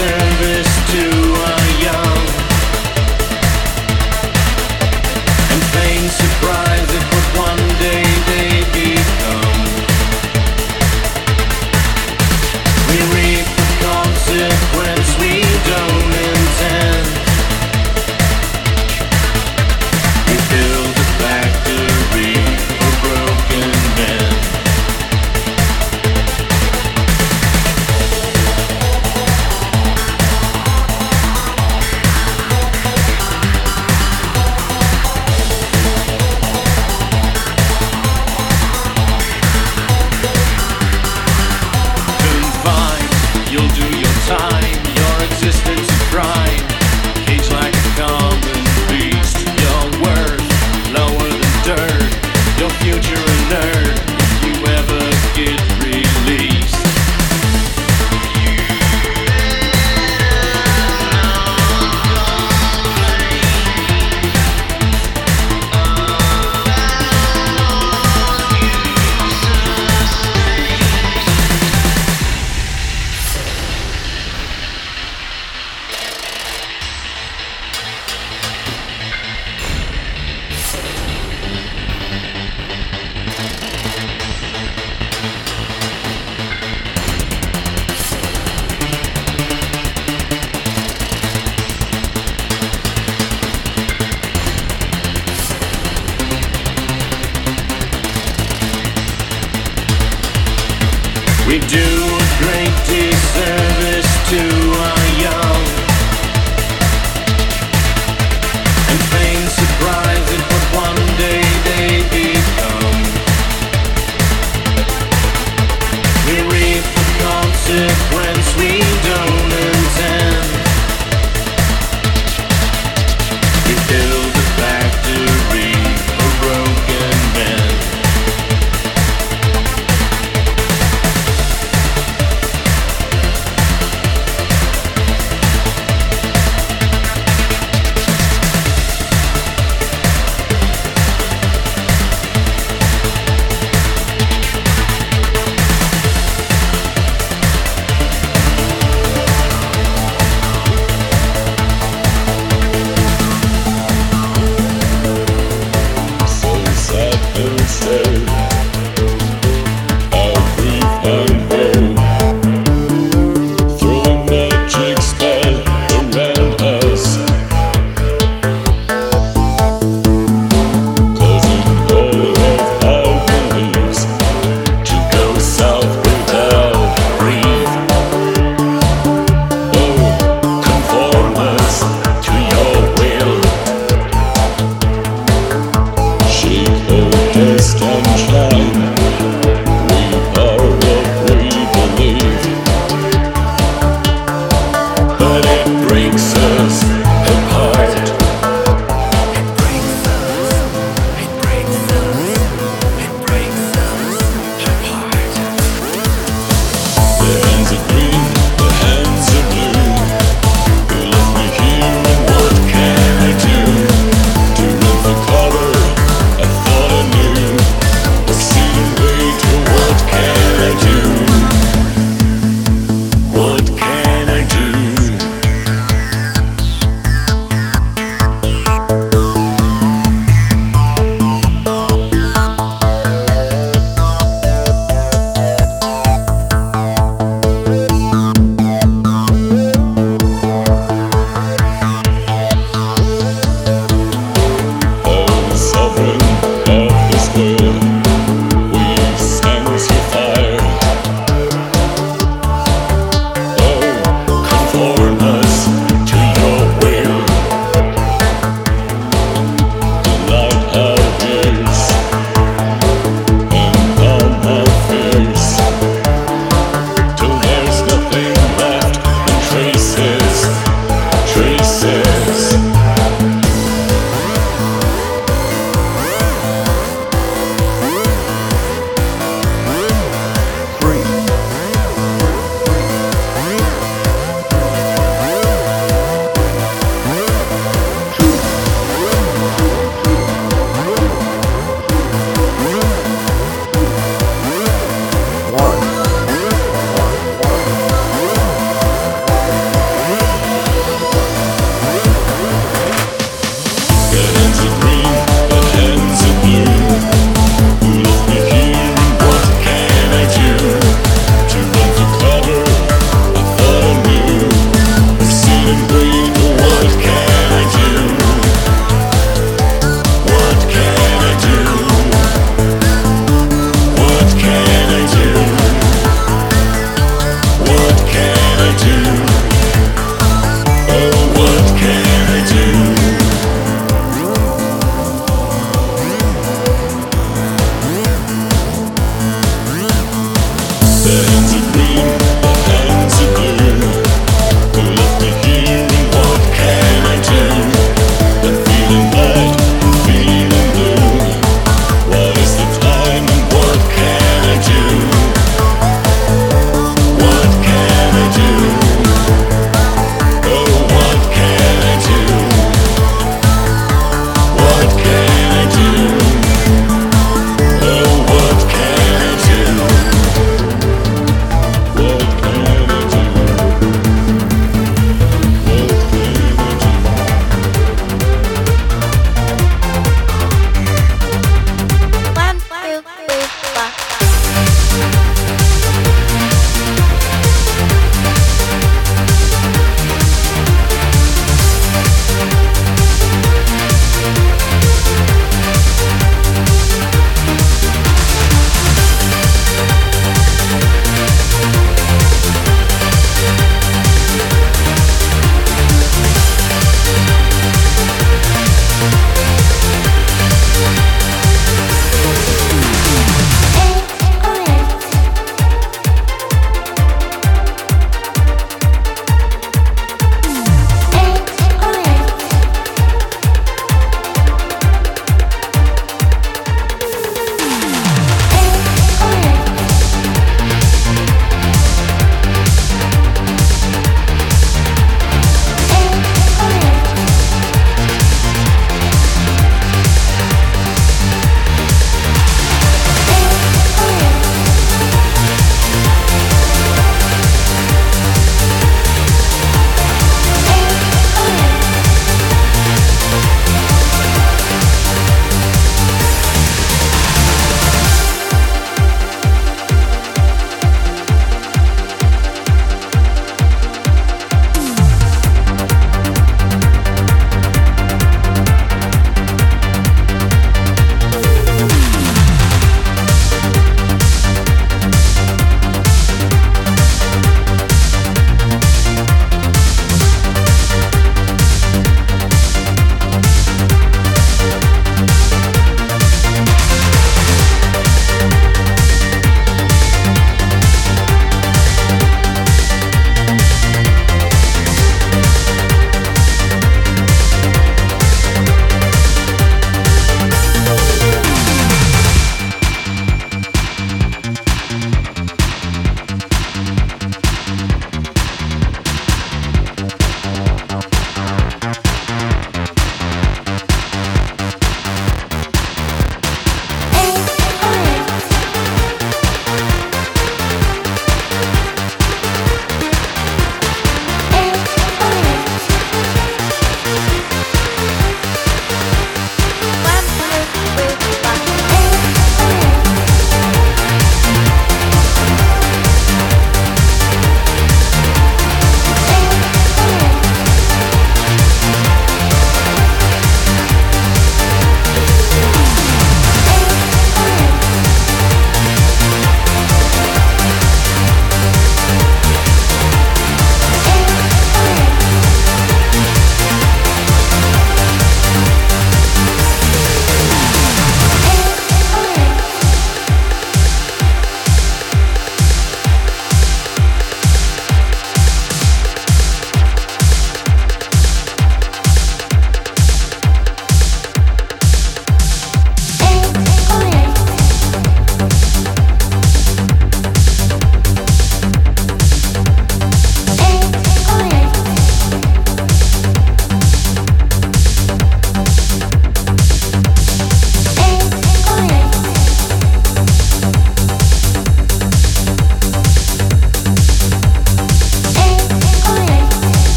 service to our young and pain surprise it what one day they become. We reap the consequence we don't intend. We build a factory for broken men. You'll do your time, your existence a crime. Cage like a common beast. Your worth lower than dirt. Your future a nerd if you ever get released. We do a great disservice to our young and pain surprise it what one day they become. We reap the consequence we don't intend. We build a factory for broken men.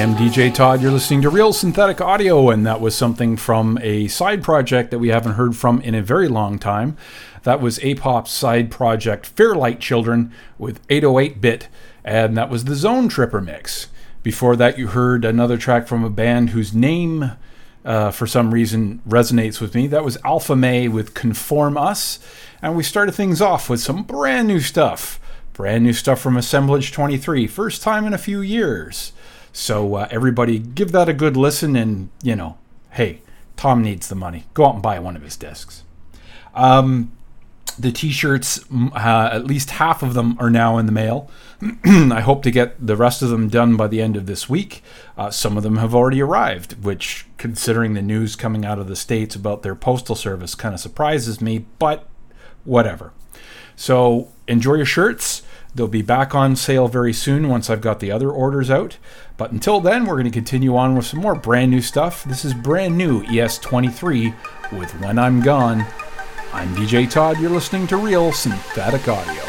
am DJ Todd. You're listening to Real Synthetic Audio, and that was something from a side project that we haven't heard from in a very long time. That was Apop's side project Fairlight Children with 808-bit, and that was the Zone Tripper mix. Before that, you heard another track from a band whose name, for some reason, resonates with me. That was Alpha May with Conform Us, and we started things off with some brand new stuff. Brand new stuff from Assemblage 23, first time in a few years. So everybody give that a good listen, and, you know, hey, Tom needs the money. Go out and buy one of his discs. The t-shirts, at least half of them are now in the mail. I hope to get the rest of them done by the end of this week. Some of them have already arrived, which, considering the news coming out of the States about their postal service, kind of surprises me, but whatever. So enjoy your shirts. They'll be back on sale very soon once I've got the other orders out. But until then, we're going to continue on with some more brand new stuff. This is brand new ES23 with When I'm Gone. I'm DJ Todd. You're listening to Real Synthetic Audio.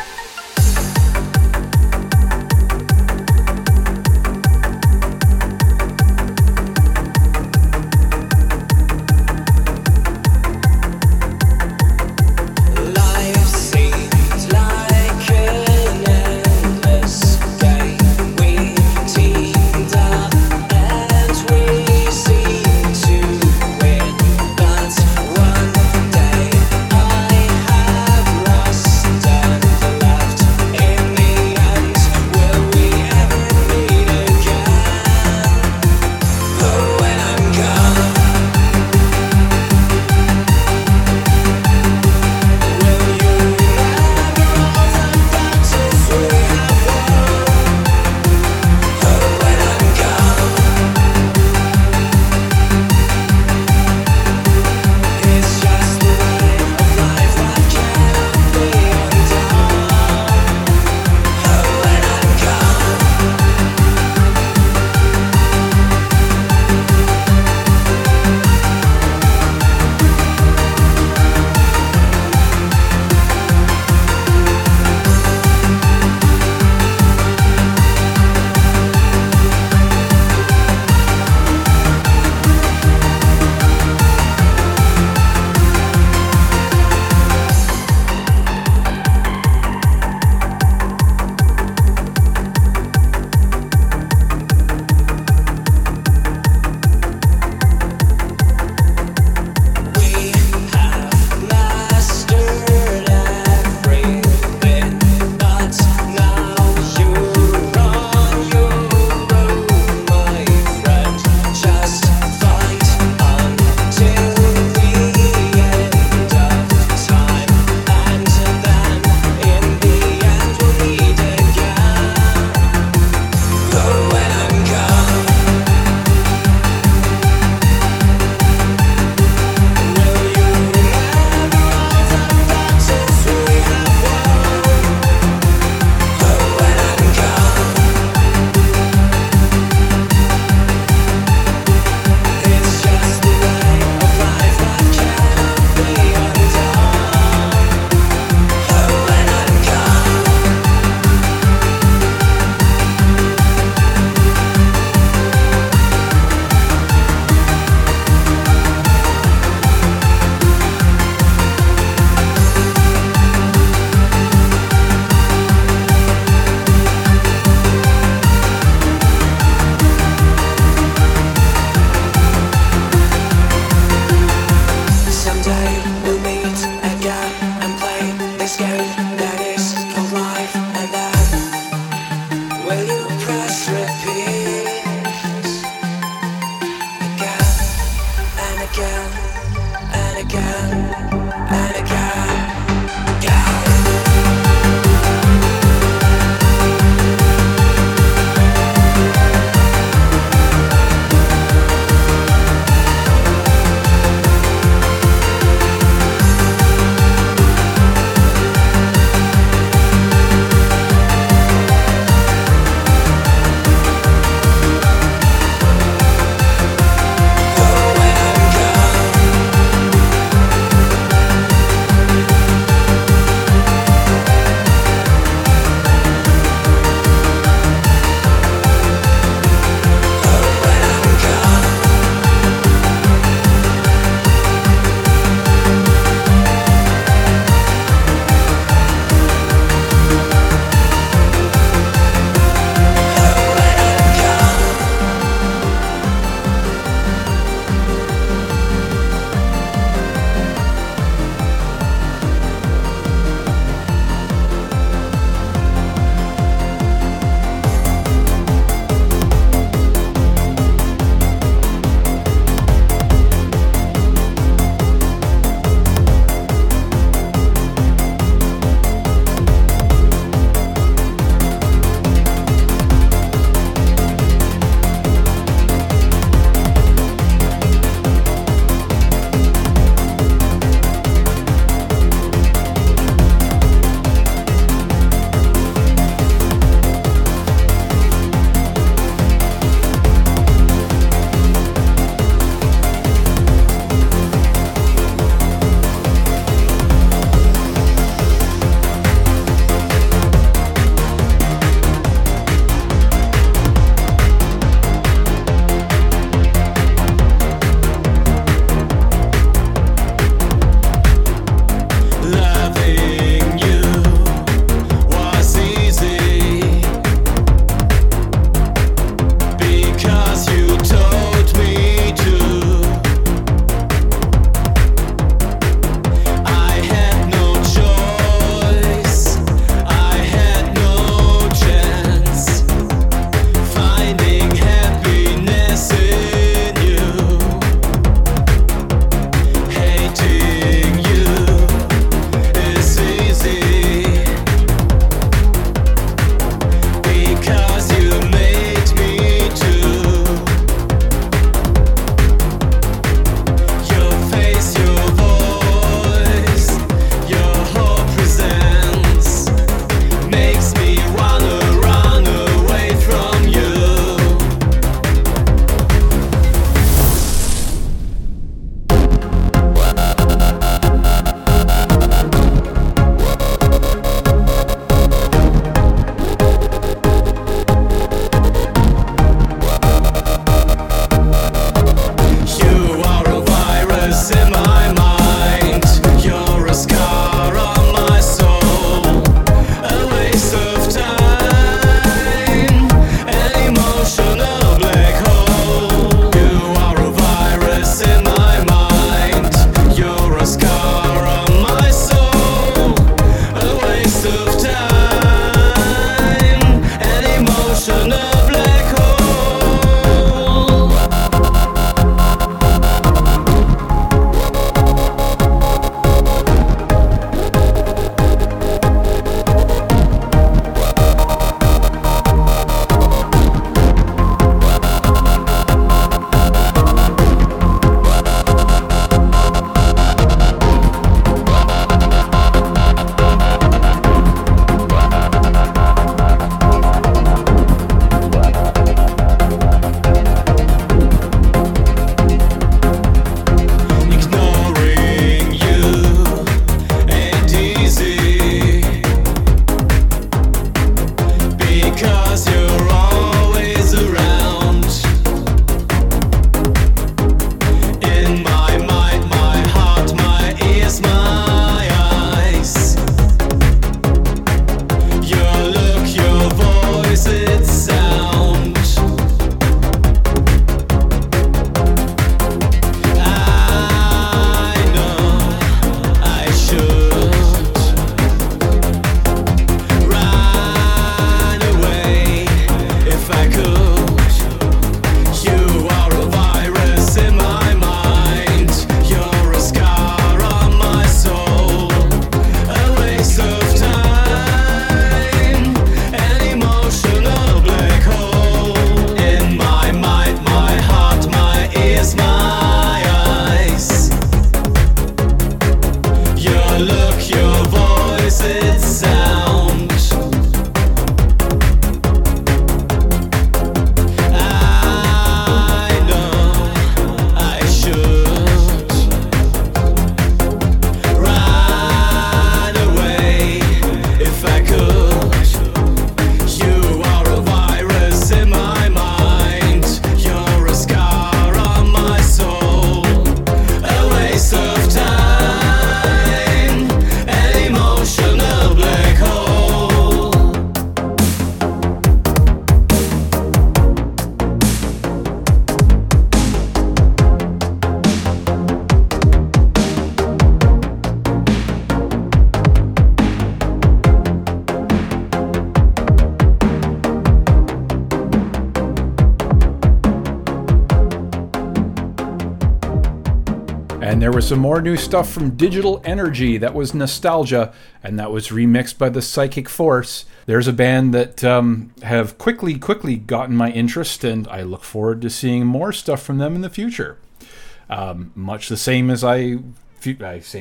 there was some more new stuff from Digital Energy. That was Nostalgia, and that was remixed by the Psychic Force. There's a band that have quickly gotten my interest, and I look forward to seeing more stuff from them in the future. Much the same as I feel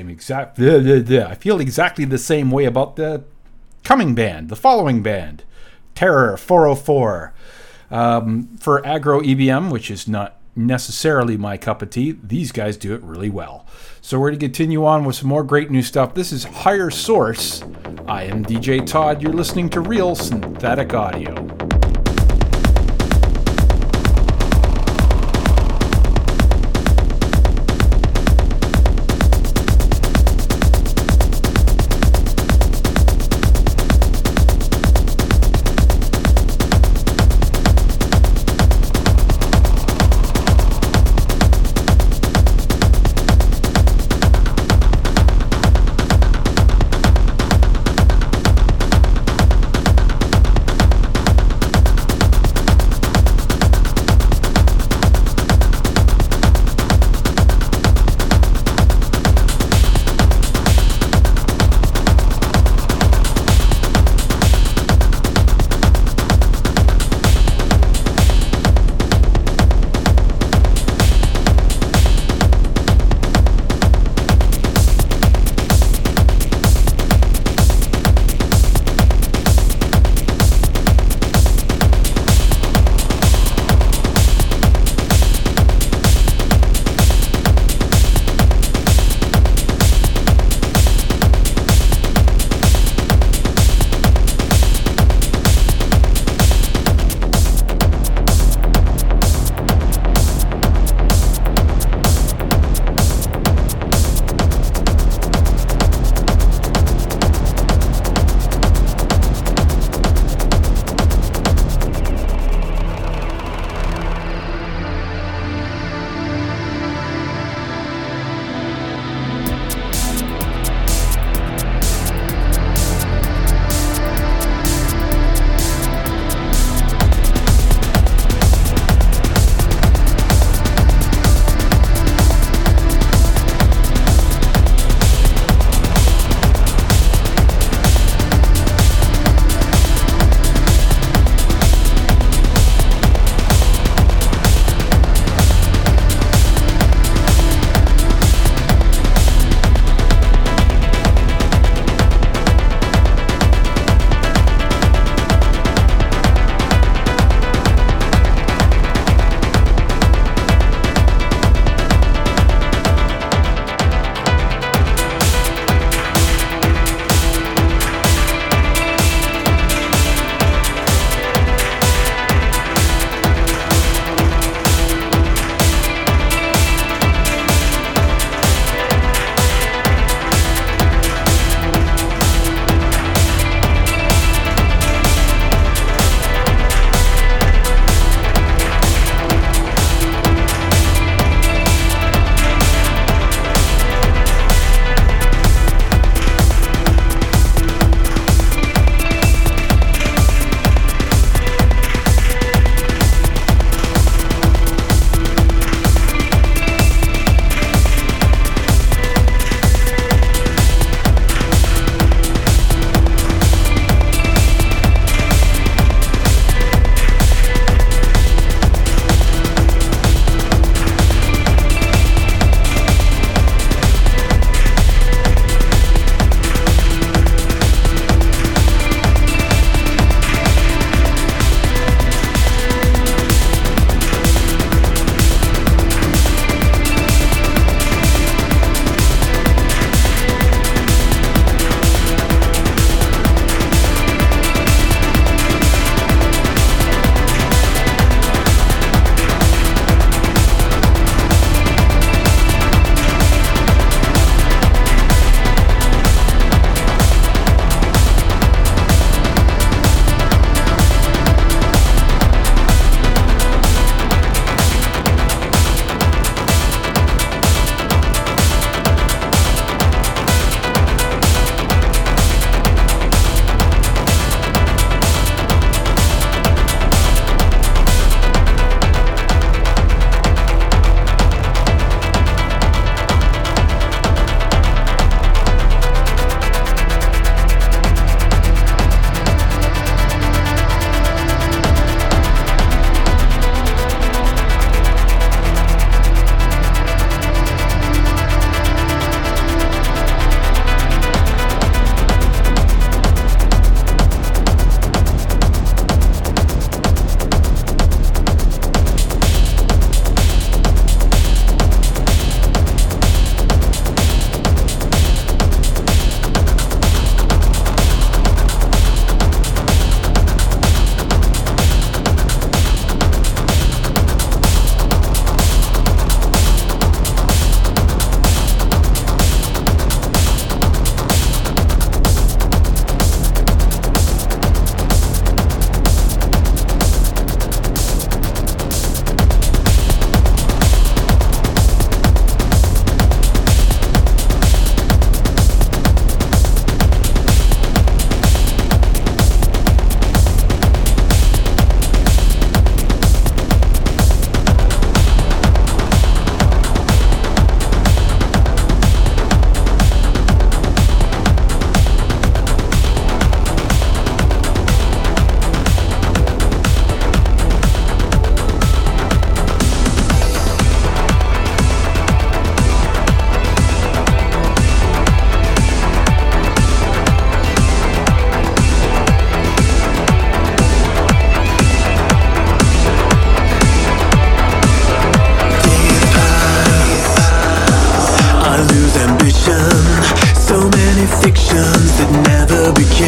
exactly the same way about the following band, Terror 404. For aggro EBM, which is not necessarily my cup of tea, these guys do it really well. So we're going to continue on with some more great new stuff. This is Higher Source. I am DJ Todd. You're listening to Real Synthetic Audio.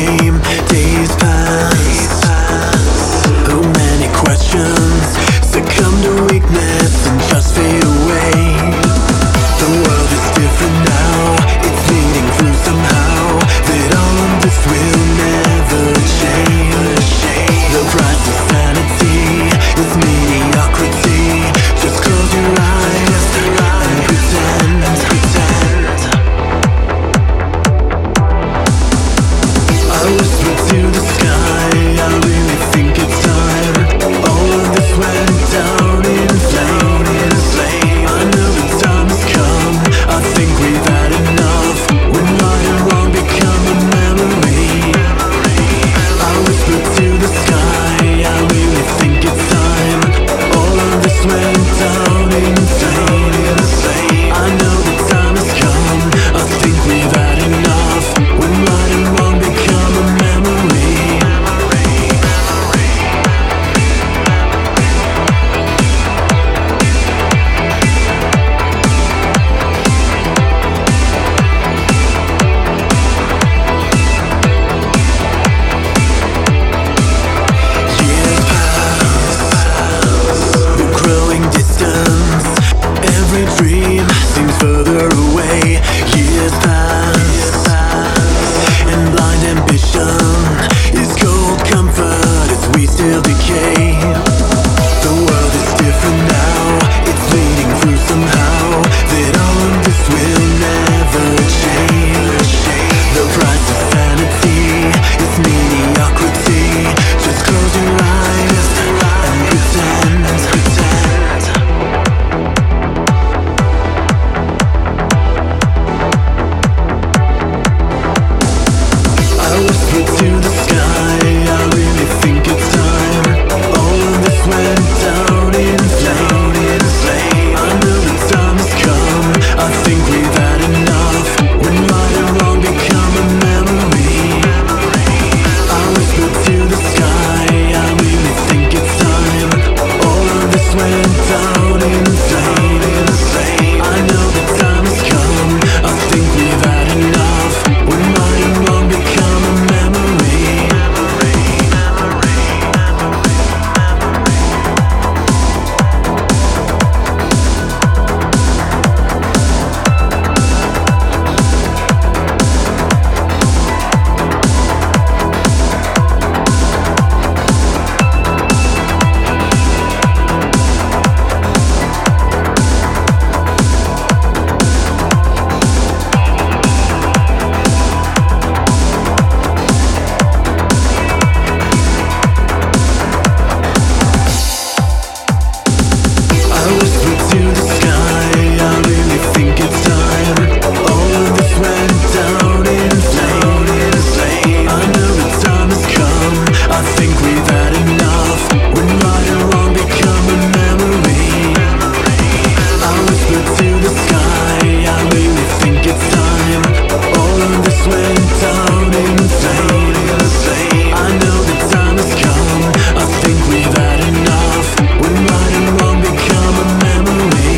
same. Days pass. Oh, many questions succumb to weakness and just fade away. The world is different now, it's leading through somehow. That all of this will never change. The price of sanity is mediocrity. Just close your eyes and pretend. I whisper to the sky, I really think it's time. All of this went down in flame. I know the time has come, I think we've had enough. When right and wrong become a memory. I whisper to the sky, I really think it's time. All of this went down in flame. I know the time has come, I think we've had enough. When right and wrong become a memory. Years pass, the growing distance. Every dream seems further away. Years pass, and blind ambition is cold comfort as we still decay. The world is different now, it's leading through somehow. That all of this will never change. The price of sanity is mediocrity. Just close your eyes and pretend. I whisper to the sky, I really think it's time. All of this went down in flame. I know the time has come, I think we've had enough. When right and wrong become a memory. I whisper to the sky, I really think it's time. All of this went down in flame. I know the time has come, I think we've had enough. When right and wrong become a memory. I whisper to the sky, I really think it's time. All of this went down in flame. I know the time has come, I think we've had enough. When right and wrong become a memory. I whisper to the sky, I really think it's time. All of this went down in flame. I know the time has come, I think we've had enough. When right and wrong become a memory.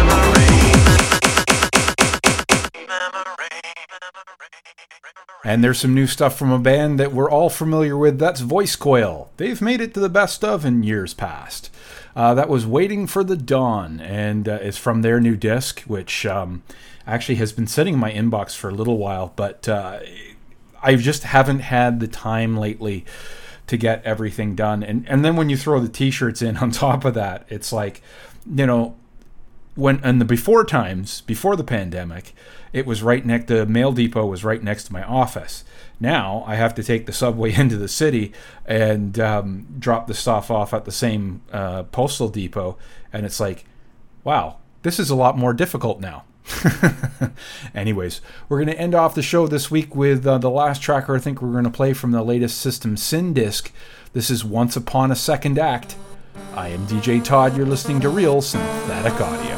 And there's some new stuff from a band that we're all familiar with. That's Voice Coil. They've made it to the best of in years past. That was Waiting for the Dawn, and it's from their new disc, which actually has been sitting in my inbox for a little while, but I just haven't had the time lately to get everything done. And then when you throw the t-shirts in on top of that, it's like, you know, when in the before times, before the pandemic, it was right next, the mail depot was right next to my office. Now I have to take the subway into the city and drop the stuff off at the same postal depot, and it's like, wow, this is a lot more difficult now. Anyways, we're going to end off the show this week with the last tracker I think we're going to play from the latest System Sin disc. This is Once Upon a Second Act. I am DJ Todd. You're listening to Real Synthetic Audio.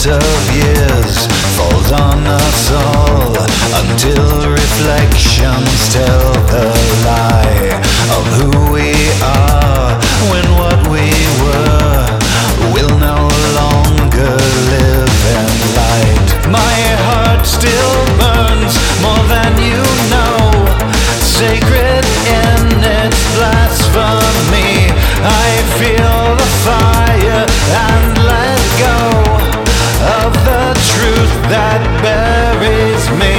of years falls on us all until reflections tell the lie of who we are when what we were will no longer live in light. My heart still burns more than you know, sacred in its blasphemy. I feel the fire and let go of the truth that buries me.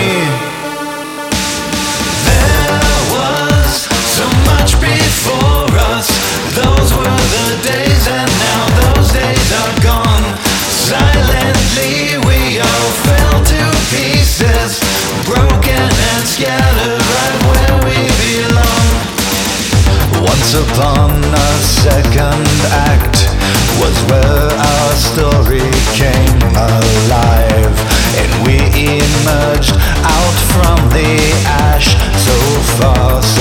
There was so much before us. Those were the days, and now those days are gone. Silently we all fell to pieces, broken and scattered right where we belong. Once upon a second act was where our story came alive, and we emerged out from the ash so far